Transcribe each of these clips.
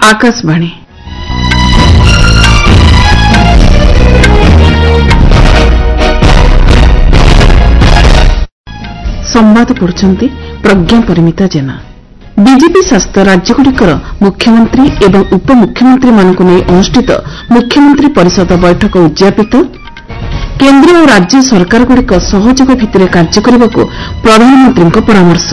आकाशवाणी संवाद पढ़ुछंती प्रज्ञा परिमिता जेना। बीजेपी शासित राज्यगुड़िकर मुख्यमंत्री एवं उपमुख्यमंत्री मानक नहीं अनुष्ठित मुख्यमंत्री परिषद बैठक उद्यापित। केन्द्र और राज्य सरकारगुड़िक सहयोग भित्तिरे कार्य करने को प्रधानमंत्री परामर्श।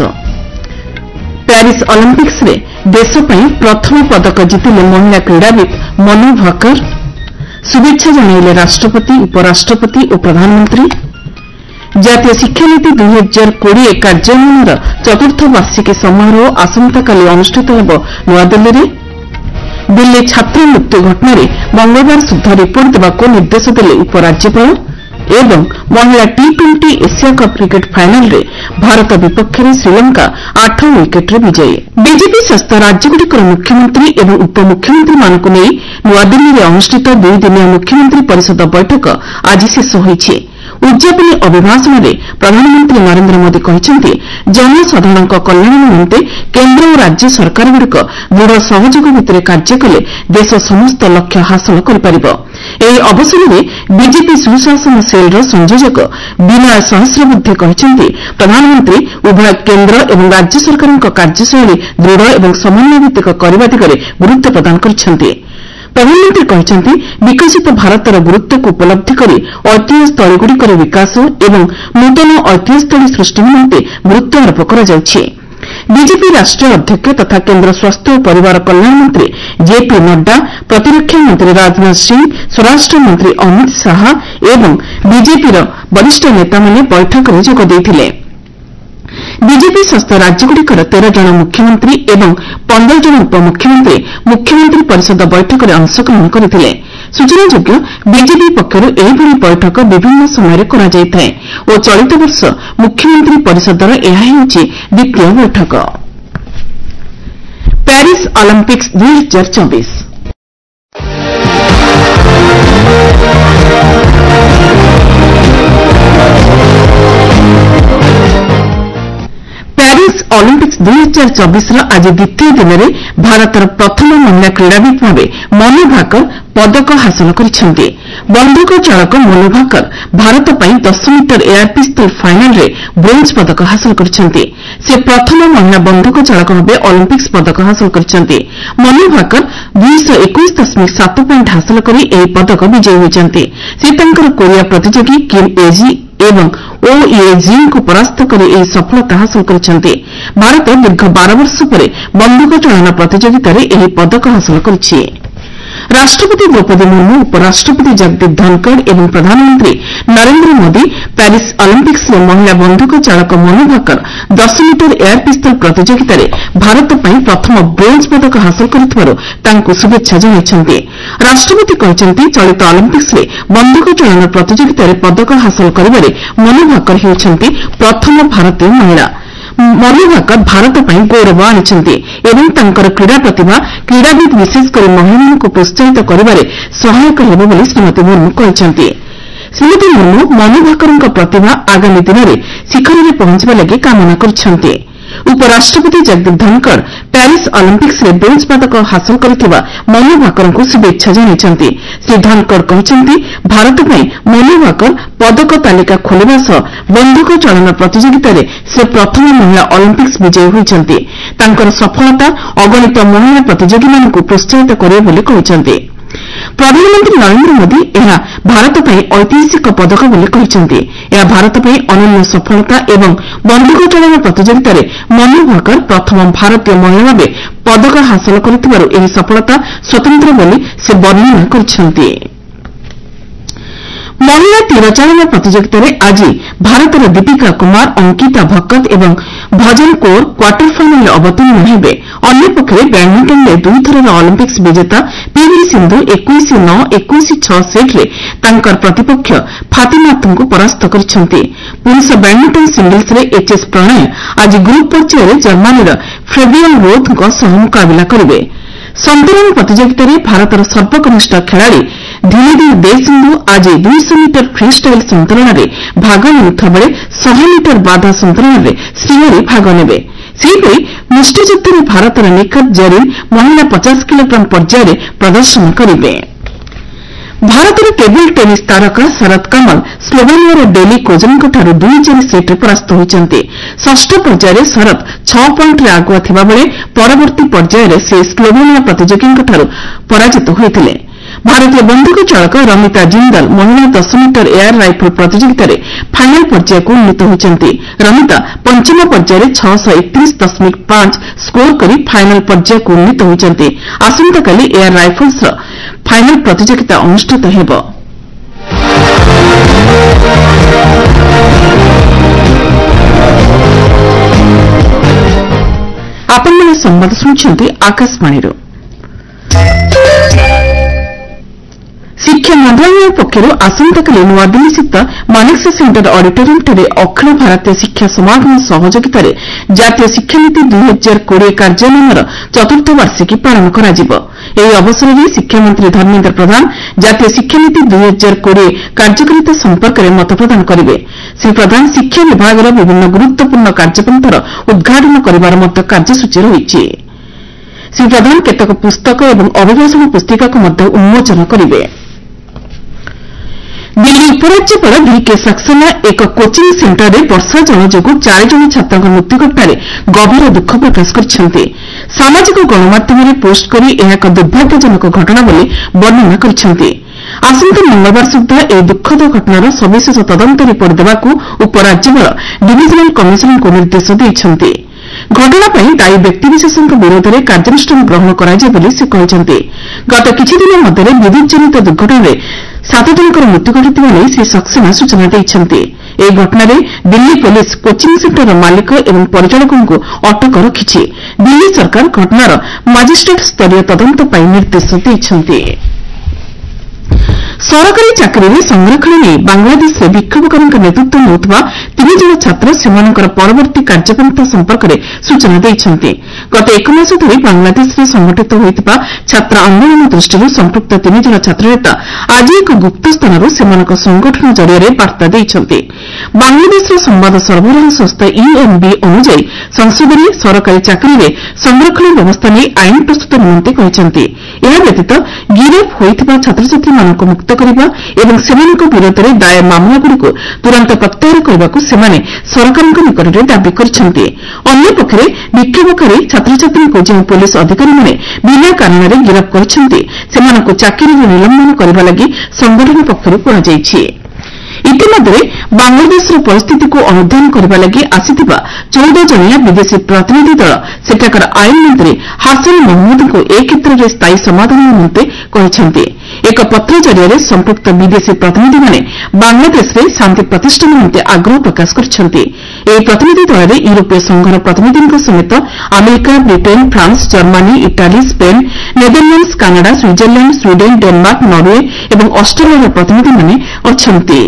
प्यारिस ओलंपिक्स रे देश ପାଇଁ प्रथम पदक जितिले महिला क्रीड़ाविद मनु भाकर। शुभेच्छा जणाइले राष्ट्रपति उपराष्ट्रपति और प्रधानमंत्री। जातीय शिक्षानीति 2020 कार्यान्वयनर चतुर्थ वार्षिकी समारोह आसंताकाली अनुष्ठित होब नूआदिल्ली। दिल्ली छात्र मृत्यु घटना मंगलवार सुधा रिपोर्ट देवाक निर्देश देले उपराज्यपाल। एवं महिला टी20 एशिया कप क्रिकेट फाइनाल रे भारत विपक्ष में श्रीलंका 8 विकेट विजयी। बीजेपी शासित राज्यगुड़िकर मुख्यमंत्री एवं उपमुख्यमंत्री मानक नहीं नूआदिल्ली में अनुष्ठित 2 दिनिया मुख्यमंत्री परिषद बैठक आज शेष होईछि। उद्यापनी अभिभाषण में प्रधानमंत्री नरेंद्र मोदी कहते जनसाधारण कल्याण निमंते केन्द्र और राज्य सरकारगुड़िक दृढ़ सहयोग भितर कार्य कले देश समस्त लक्ष्य हासिल कर। ଏହି ଅବସରରେ ବିଜେପି ସୁଶାସନ ସେଲ୍ର ସଂଯୋଜକ ବିନୟ ସହସ୍ରବୁଦ୍ଧେ କହିଛନ୍ତି ପ୍ରଧାନମନ୍ତ୍ରୀ ଉଭୟ କେନ୍ଦ୍ର ଏବଂ ରାଜ୍ୟ ସରକାରଙ୍କ କାର୍ଯ୍ୟଶୈଳୀ ଦୃଢ଼ ଏବଂ ସମନ୍ୱୟ ଭିତ୍ତିକ କରିବା ଦିଗରେ ଗୁରୁତ୍ୱ ପ୍ରଦାନ କରିଛନ୍ତି। ପ୍ରଧାନମନ୍ତ୍ରୀ କହିଛନ୍ତି ବିକଶିତ ଭାରତର ଗୁରୁତ୍ୱକୁ ଉପଲବ୍ଧି କରି ଐତିହ୍ୟସ୍ଥଳୀଗୁଡ଼ିକର ବିକାଶ ଏବଂ ନୂତନ ଐତିହ୍ୟସ୍ଥଳୀ ସୃଷ୍ଟି ନିମନ୍ତେ ଗୁରୁତ୍ୱ ଆରୋପ କରାଯାଉଛି। बीजेपी राष्ट्रीय अध्यक्ष तथा केन्द्र स्वास्थ्य और परिवार कल्याण मंत्री जेपी नड्डा, प्रतिरक्षा मंत्री राजनाथ सिंह, स्वराष्ट्र मंत्री अमित शाह एवं बीजेपी वरिष्ठ नेता माने बैठक में जोग देइथिले। बीजेपी शासित राज्यगुड़िकर 13 जन मुख्यमंत्री एवं 15 जन उपमुख्यमंत्री मुख्यमंत्री परिषद बैठक में अंशग्रहण करथिले। सूचनायोग्य बीजेपी पक्षर एहिभଳି बैठक विभिन्न समय करा जायଥାଏ और चलित वर्ष मुख्यमंत्री परिषदर यह हेउछि द्वितीय बैठक। प्यारिस ओलंपिक्स 2024 प्यारिस ओलंपिक्स 2024 आज द्वितीय दिन में भारतर प्रथम महिला क्रीड़ाविद भावे मनु भाकर पदक हासिल करिसेंती। बंधुक चालक मनु भाकर भारत ପାଇଁ 10 मीटर एयर पिस्तल फाइनाल रे ब्रोंज पदक हासिल करिसेंती। से प्रथम महिला बंधुक चालक भावे ओलंपिक्स पदक हासिल करिसेंती। मनु भाकर 221.7 पॉइंट हासिल करी एही पदक विजयी होइसेंती। से तांकर कोरिया प्रतियोगी किम एजी एवं ओएजी को परास्त कर यह सफलता हासिल करिसेंती। भारत दीर्घ 12 वर्ष पर बंधुक चालना प्रतियोगिता रे यह पदक हासिल करिछि। राष्ट्रपति द्रौपदी मुर्मू, उपराष्ट्रपति जगदीप धनखड़ एवं प्रधानमंत्री नरेंद्र मोदी प्यारिस ओलंपिक्स में महिला बंधुक चालक Manu Bhaker 10 metre air pistol प्रतियोगिता रे भारत ପାଇଁ प्रथम ब्रोंज पदक हासिल करथिबारु तांको शुभेच्छा जणाइछन्ती। राष्ट्रपति कहते चलित ओलंपिक्स रे बंधुक चालना प्रतियोगिता रे पदक हासिल करिबारे मनु भाकर हेउछन्ती प्रथम भारतीय महिला। मनु भाकर भारत ପାଇଁ गौरव आनिछन्ती एवं तांकर क्रीड़ा प्रतिभा क्रीड़ाविद विशेषकर महिलाମାନଙ୍କୁ प्रोत्साहित करिबारे सहायक हेबो बोली श्रीमती मुर्मू कहछन्ती। श्रीमती मुर्मू मनु भाकरଙ୍କ प्रतिभा आगामी दिन में शिखर में पहुंचवा लगी कामना करछन्ती। उपराष्ट्रपति जगदीप धनखड़ प्यारिस ओलंपिक्स रे ब्रोंज पदक हासिल करथिबा मनु भाकरଙ୍କୁ शुभेच्छा जणाइछन्ती। श्री धनखड़ कहछन्ती भारत ପାଇଁ मनु भाकर पदक तालिका खोलिबा सह बंधुक चालना प्रतियोगिता रे से प्रथम महिला ओलंपिक्स विजयी होइछन्ती। तांकर सफलता अगणित महिला प्रतियोगीମାନଙ୍କୁ प्रोत्साहित करियो बोली कहछन्ती। प्रधानमंत्री नरेंद्र मोदी यह भारत ପାଇଁ ऐतिहासिक पदक बोली कहछन्ती। यह भारत ପାଇଁ अनन्य सफलता एवं बंधुक चालना प्रतियोगिता रे मनु भाकर प्रथम भारतीय महिला भावे पदक हासिल करथिबारु एही सफलता स्वतंत्र बोली से वर्णना करछन्ती। महिला तीरचालना प्रतियोगिता रे आज भारतर दीपिका कुमार, अंकिता भक्कत एवं भजन कौर क्वार्टर फाइनाल अवतीर्ण हेबे। अन्य पक्षरे बैडमिंटन में 2 थरर ओलंपिक्स विजेता पीवी सिंधु 21-9, 21-6 सेट रे तांकर प्रतिपक्ष फातिमा को परास्त करिसेंती। पुरुष बैडमिंटन सिंगल्स रे एचएस प्रणय आज ग्रुप पर्याय रे जर्मनीर फेबियन रोथ को सह मुकाबला करिवे। संतुलन प्रतियोगिता रे भारतर सर्वकनिष्ठ खिलाड़ी धीरेधीरे देसिंधु आज 200 मीटर फ्री स्टाइल संतुलन में भाग नेउଥିବା बेले 100 मीटर बाधा संतुलन में श्रीहरि भाग नेबे। सेहिपरि ମୁଷ୍ଟିଯୁଦ୍ଧରେ ଭାରତର ନିଖତ ଜରିନ୍ ମହିଳା 50 କିଲୋଗ୍ରାମ ପର୍ଯ୍ୟାୟରେ ପ୍ରଦର୍ଶନ କରିବେ। ଭାରତର ଟେବୁଲ ଟେନିସ୍ ତାରକା ଶରତ କମଲ ସ୍ଲୋଭେନିଆର ଡେଲି କୋଜନଙ୍କଠାରୁ 2-0 ସେଟ୍ରେ ପରାସ୍ତ ହୋଇଛନ୍ତି। ଷଷ୍ଠ ପର୍ଯ୍ୟାୟରେ ଶରତ 6 ପଏଣ୍ଟରେ ଆଗୁଆ ଥିବାବେଳେ ପରବର୍ତ୍ତୀ ପର୍ଯ୍ୟାୟରେ ସେ ସ୍ଲୋଭେନିଆ ପ୍ରତିଯୋଗୀଙ୍କଠାରୁ ପରାଜିତ ହୋଇଥିଲେ। ଭାରତୀୟ ବନ୍ଧୁକ ଚାଳକ ରମିତା ଜିନ୍ଦଲ ମହିଳା 10 ମିଟର ଏୟାର ରାଇଫଲ ପ୍ରତିଯୋଗିତାରେ ଫାଇନାଲ ପର୍ଯ୍ୟାୟକୁ ଉନ୍ନୀତ ହୋଇଛନ୍ତି। ରମିତା ପଞ୍ଚମ ପର୍ଯ୍ୟାୟରେ 631.5 ସ୍କୋର କରି ଫାଇନାଲ ପର୍ଯ୍ୟାୟକୁ ଉନ୍ନୀତ ହୋଇଛନ୍ତି। ଆସନ୍ତାକାଲି ଏୟାର ରାଇଫଲ୍ସର ଫାଇନାଲ ପ୍ରତିଯୋଗିତା ଅନୁଷ୍ଠିତ ହେବ। ଆପଣମାନେ ସମ୍ବାଦ ଶୁଣୁଛନ୍ତି ଆକାଶବାଣୀରୁ। ଶିକ୍ଷା ମନ୍ତ୍ରଣାଳୟ ପକ୍ଷରୁ ଆସନ୍ତାକାଲି ନୂଆଦିଲ୍ଲୀସ୍ଥିତ ମାନେକ୍ସା ସେଣ୍ଟର ଅଡିଟୋରିୟମଠାରେ ଅଖିଳ ଭାରତୀୟ ଶିକ୍ଷା ସମାଗମ ସହଯୋଗିତାରେ ଜାତୀୟ ଶିକ୍ଷାନୀତି 2020 କାର୍ଯ୍ୟାନ୍ୱୟନର ଚତୁର୍ଥ ବାର୍ଷିକୀ ପାଳନ କରାଯିବ। ଏହି ଅବସରରେ ଶିକ୍ଷାମନ୍ତ୍ରୀ ଧର୍ମେନ୍ଦ୍ର ପ୍ରଧାନ ଜାତୀୟ ଶିକ୍ଷାନୀତି 2020 କାର୍ଯ୍ୟକାରିତା ସମ୍ପର୍କରେ ମତ ପ୍ରଦାନ କରିବେ। ଶ୍ରୀ ପ୍ରଧାନ ଶିକ୍ଷା ବିଭାଗର ବିଭିନ୍ନ ଗୁରୁତ୍ୱପୂର୍ଣ୍ଣ କାର୍ଯ୍ୟପନ୍ଥାର ଉଦ୍ଘାଟନ କରିବାର ମଧ୍ୟ କାର୍ଯ୍ୟସୂଚୀ ରହିଛି। ଶ୍ରୀ ପ୍ରଧାନ କେତେକ ପୁସ୍ତକ ଏବଂ ଅଭିଭାଷଣ ପୁସ୍ତିକାକୁ ମଧ୍ୟ ଉନ୍ମୋଚନ କରିବେ। ଦିଲ୍ଲୀ ଉପରାଜ୍ୟପାଳ ଭିକେ ସାକ୍ସେନା ଏକ କୋଚିଂ ସେଣ୍ଟରରେ ବର୍ଷା ଜଳ ଯୋଗୁଁ 4 ଜଣ ଛାତ୍ରଙ୍କ ମୃତ୍ୟୁ ଘଟଣାରେ ଗଭୀର ଦୁଃଖ ପ୍ରକାଶ କରିଛନ୍ତି। ସାମାଜିକ ଗଣମାଧ୍ୟମରେ ପୋଷ୍ଟ କରି ଏହା ଏକ ଦୁର୍ଭାଗ୍ୟଜନକ ଘଟଣା ବୋଲି ବର୍ଣ୍ଣନା କରିଛନ୍ତି। ଆସନ୍ତା ମଙ୍ଗଳବାର ସୁଦ୍ଧା ଏହି ଦୁଃଖଦ ଘଟଣାର ସବିଶେଷ ତଦନ୍ତ ରିପୋର୍ଟ ଦେବାକୁ ଉପରାଜ୍ୟପାଳ ଡିଭିଜନାଲ କମିଶନରଙ୍କୁ ନିର୍ଦ୍ଦେଶ ଦେଇଛନ୍ତି। ଘଟଣା ପାଇଁ ଦାୟୀ ବ୍ୟକ୍ତିବିଶେଷଙ୍କ ବିରୋଧରେ କାର୍ଯ୍ୟାନୁଷ୍ଠାନ ଗ୍ରହଣ କରାଯିବ ବୋଲି ସେ କହିଛନ୍ତି। ଗତ କିଛିଦିନ ମଧ୍ୟରେ ବିଦ୍ୟୁତ୍ଜନିତ ଦୁର୍ଘଟଣାରେ 7 ଜଣଙ୍କର ମୃତ୍ୟୁ ଘଟିଥିବା ନେଇ ଶ୍ରୀ ସକ୍ସେନା ସୂଚନା ଦେଇଛନ୍ତି। ଏହି ଘଟଣାରେ ଦିଲ୍ଲୀ ପୁଲିସ କୋଚିଂ ସେଣ୍ଟରର ମାଲିକ ଏବଂ ପରିଚାଳକଙ୍କୁ ଅଟକ ରଖିଛି। ଦିଲ୍ଲୀ ସରକାର ଘଟଣାର ମାଜିଷ୍ଟ୍ରେଟ ସ୍ତରୀୟ ତଦନ୍ତ ପାଇଁ ନିର୍ଦ୍ଦେଶ ଦେଇଛନ୍ତି। ସରକାରୀ ଚାକିରିରେ ସଂରକ୍ଷଣ ନେଇ ବାଂଲାଦେଶରେ ବିକ୍ଷୋଭକାରୀଙ୍କ ନେତୃତ୍ୱ ନେଉଥିବା 3 ଜଣ ଛାତ୍ର ସେମାନଙ୍କର ପରବର୍ତ୍ତୀ କାର୍ଯ୍ୟପନ୍ଥା ସମ୍ପର୍କରେ ସୂଚନା ଦେଇଛନ୍ତି। ଗତ 1 ମାସ ଧରି ବାଂଲାଦେଶରେ ସଂଗଠିତ ହୋଇଥିବା ଛାତ୍ର ଆନ୍ଦୋଳନ ଦୃଷ୍ଟିରୁ ସମ୍ପୃକ୍ତ 3 ଜଣ ଛାତ୍ରନେତା ଆଜି ଏକ ଗୁପ୍ତ ସ୍ଥାନରୁ ସେମାନଙ୍କ ସଂଗଠନ ଜରିଆରେ ବାର୍ତ୍ତା ଦେଇଛନ୍ତି। ବାଂଲାଦେଶର ସମ୍ବାଦ ସରବରାହ ସଂସ୍ଥା UNB ଅନୁଯାୟୀ ସଂସଦରେ ସରକାରୀ ଚାକିରିରେ ସଂରକ୍ଷଣ ବ୍ୟବସ୍ଥା ନେଇ ଆଇନ ପ୍ରସ୍ତୁତ ନିମନ୍ତେ କହିଛନ୍ତି। ଏହା ବ୍ୟତୀତ ଗିରଫ ହୋଇଥିବା ଛାତ୍ରଛାତ୍ରୀମାନଙ୍କୁ ମୁକ୍ତ କରିବା ଏବଂ ସେମାନଙ୍କ ବିରୋଧରେ ଦାୟର ମାମଲାଗୁଡ଼ିକୁ ତୁରନ୍ତ ପ୍ରତ୍ୟାହାର କରିବାକୁ ସେମାନେ ସରକାରଙ୍କ ନିକଟରେ ଦାବି କରିଛନ୍ତି। ଅନ୍ୟପକ୍ଷରେ ବିକ୍ଷୋଭକାରୀ ଛାତ୍ରଛାତ୍ରୀଙ୍କୁ ଯେଉଁ ପୁଲିସ ଅଧିକାରୀମାନେ ବିନା କାରଣରେ ଗିରଫ କରିଛନ୍ତି ସେମାନଙ୍କୁ ଚାକିରିରୁ ନିଲମ୍ବନ କରିବା ଲାଗି ସଂଗଠନ ପକ୍ଷରୁ କୁହାଯାଇଛି। ଇତିମଧ୍ୟରେ ବାଂଲାଦେଶର ପରିସ୍ଥିତିକୁ ଅନୁଧ୍ୟାନ କରିବା ଲାଗି ଆସିଥିବା 14 ଜଣିଆ ବିଦେଶୀ ପ୍ରତିନିଧି ଦଳ ସେଠାକାର ଆଇନ ମନ୍ତ୍ରୀ ହାସନ ମହମ୍ମଦଙ୍କୁ ଏ କ୍ଷେତ୍ରରେ ସ୍ଥାୟୀ ସମାଧାନ ନିମନ୍ତେ କହିଛନ୍ତି। ଏକ ପତ୍ର ଜରିଆରେ ସମ୍ପୃକ୍ତ ବିଦେଶୀ ପ୍ରତିନିଧିମାନେ ବାଂଲାଦେଶରେ ଶାନ୍ତି ପ୍ରତିଷ୍ଠା ନିମନ୍ତେ ଆଗ୍ରହ ପ୍ରକାଶ କରିଛନ୍ତି। ଏହି ପ୍ରତିନିଧି ଦଳରେ ୟୁରୋପୀୟ ସଂଘର ପ୍ରତିନିଧିଙ୍କ ସମେତ America, Britain, France, Germany, Italy, Spain, Netherlands, Canada, Switzerland, Sweden, Denmark, Norway ଏବଂ ଅଷ୍ଟ୍ରେଲିଆର ପ୍ରତିନିଧିମାନେ ଅଛନ୍ତି।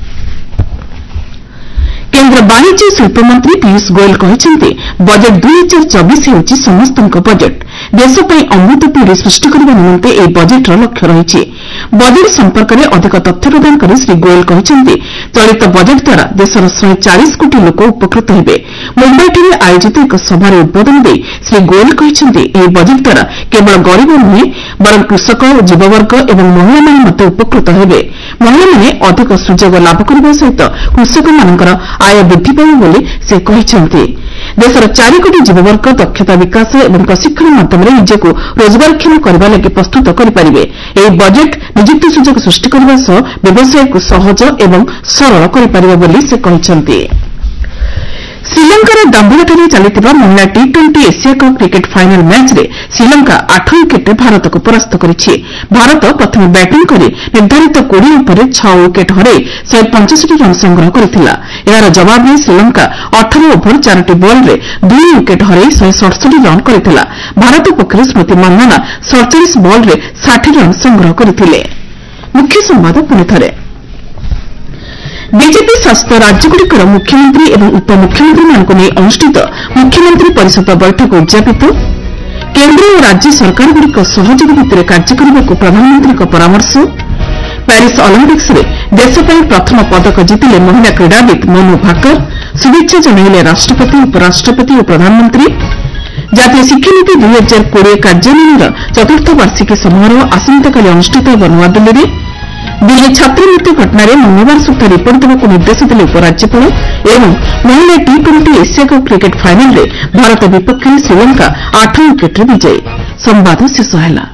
କେନ୍ଦ୍ର ବାଣିଜ୍ୟ ଓ ଶିଳ୍ପ ମନ୍ତ୍ରୀ ପୀୟୁଷ ଗୋୟଲ କହିଛନ୍ତି ବଜେଟ୍ 2024 ହେଉଛି ସମସ୍ତଙ୍କ ବଜେଟ୍। ଦେଶ ପାଇଁ ଅମୃତ ପିଢ଼ି ସୃଷ୍ଟି କରିବା ନିମନ୍ତେ ଏହି ବଜେଟ୍ର ଲକ୍ଷ୍ୟ ରହିଛି। ବଜେଟ୍ ସମ୍ପର୍କରେ ଅଧିକ ତଥ୍ୟ ପ୍ରଦାନ କରି ଶ୍ରୀ ଗୋୟଲ କହିଛନ୍ତି ଚଳିତ ବଜେଟ୍ ଦ୍ୱାରା ଦେଶର 140 କୋଟି ଲୋକ ଉପକୃତ ହେବେ। ମୁମ୍ବାଇଠାରେ ଆୟୋଜିତ ଏକ ସଭାରେ ଉଦ୍ବୋଧନ ଦେଇ ଶ୍ରୀ ଗୋୟଲ କହିଛନ୍ତି ଏହି ବଜେଟ୍ ଦ୍ୱାରା କେବଳ ଗରିବ ନୁହେଁ ବରଂ କୃଷକ, ଯୁବବର୍ଗ ଏବଂ ମହିଳାମାନେ ମଧ୍ୟ ଉପକୃତ ହେବେ। ମହିଳାମାନେ ଅଧିକ ସୁଯୋଗ ଲାଭ କରିବା ସହିତ କୃଷକମାନଙ୍କର ଆୟ ବୃଦ୍ଧି ପାଇବ ବୋଲି ସେ କହିଛନ୍ତି। ଦେଶର 4 କୋଟି ଯୁବବର୍ଗ ଦକ୍ଷତା ବିକାଶ ଏବଂ ପ୍ରଶିକ୍ଷଣ ମାଧ୍ୟମରେ ନିଜକୁ ରୋଜଗାରକ୍ଷମ କରିବା ଲାଗି ପ୍ରସ୍ତୁତ କରିପାରିବେ। ଏହି ବଜେଟ୍ ନିଯୁକ୍ତି ସୁଯୋଗ ସୃଷ୍ଟି କରିବା ସହ ବ୍ୟବସାୟକୁ ସହଜ ଏବଂ ସରଳ କରିପାରିବ ବୋଲି ସେ କହିଛନ୍ତି। ଶ୍ରୀଲଙ୍କାର ଦାମ୍ବୁଲାଠାରେ ଚାଲିଥିବା ମହିଳା ଟି20 ଏସିଆ କପ୍ କ୍ରିକେଟ୍ ଫାଇନାଲ୍ ମ୍ୟାଚ୍ରେ ଶ୍ରୀଲଙ୍କା 8 ୱିକେଟ୍ରେ ଭାରତକୁ ପରାସ୍ତ କରିଛି। ଭାରତ ପ୍ରଥମେ ବ୍ୟାଟିଂ କରି ନିର୍ଦ୍ଧାରିତ 20 ଓଭରରେ 6 ୱିକେଟ୍ ହରାଇ 165 ରନ୍ ସଂଗ୍ରହ କରିଥିଲା। ଏହାର ଜବାବରେ ଶ୍ରୀଲଙ୍କା 18 ଓଭର 4ଟି ବଲ୍ରେ 2 ୱିକେଟ୍ ହରାଇ 167 ରନ୍ କରିଥିଲା। ଭାରତ ପକ୍ଷରୁ ସ୍ମୃତି ମାନ୍ଧାନା 47 ବଲ୍ରେ 60 ରନ୍ ସଂଗ୍ରହ କରିଥିଲେ। ମୁଖ୍ୟ ସମ୍ବାଦ ପୁଣିଥରେ ବିଜେପି ଶାସିତ ରାଜ୍ୟଗୁଡ଼ିକର ମୁଖ୍ୟମନ୍ତ୍ରୀ ଏବଂ ଉପମୁଖ୍ୟମନ୍ତ୍ରୀମାନଙ୍କୁ ନେଇ ଅନୁଷ୍ଠିତ ମୁଖ୍ୟମନ୍ତ୍ରୀ ପରିଷଦ ବୈଠକ ଉଦ୍ଯାପିତ। କେନ୍ଦ୍ର ଓ ରାଜ୍ୟ ସରକାରଗୁଡ଼ିକ ସହଯୋଗ ଭିତ୍ତିରେ କାର୍ଯ୍ୟ କରିବାକୁ ପ୍ରଧାନମନ୍ତ୍ରୀଙ୍କ ପରାମର୍ଶ। ପ୍ୟାରିସ୍ ଅଲିମ୍ପିକ୍ସରେ ଦେଶ ପାଇଁ ପ୍ରଥମ ପଦକ ଜିତିଲେ ମହିଳା କ୍ରୀଡ଼ାବିତ୍ ମନୁ ଭାକର। ଶୁଭେଚ୍ଛା ଜଣାଇଲେ ରାଷ୍ଟ୍ରପତି, ଉପରାଷ୍ଟ୍ରପତି ଓ ପ୍ରଧାନମନ୍ତ୍ରୀ। ଜାତୀୟ ଶିକ୍ଷାନୀତି 2020 କାର୍ଯ୍ୟାନ୍ୱୟନର ଚତୁର୍ଥ ବାର୍ଷିକୀ ସମାରୋହ ଆସନ୍ତାକାଲି ଅନୁଷ୍ଠିତ ହେବ ନୂଆଦିଲ୍ଲୀରେ। ଦିଲ୍ଲୀ ଛାତ୍ରମୃତ୍ୟୁ ଘଟଣାରେ ମଙ୍ଗଳବାର ସୁଦ୍ଧା ରିପୋର୍ଟ ଦେବାକୁ ନିର୍ଦ୍ଦେଶ ଦେଲେ ଉପରାଜ୍ୟପାଳ ଏବଂ ମହିଳା ଟି20 ଏସିଆ କପ୍ କ୍ରିକେଟ୍ ଫାଇନାଲରେ ଭାରତ ବିପକ୍ଷରେ ଶ୍ରୀଲଙ୍କା 8 ୱିକେଟ୍ରେ ବିଜୟୀ। ସମ୍ବାଦ ଶେଷ ହେଲା।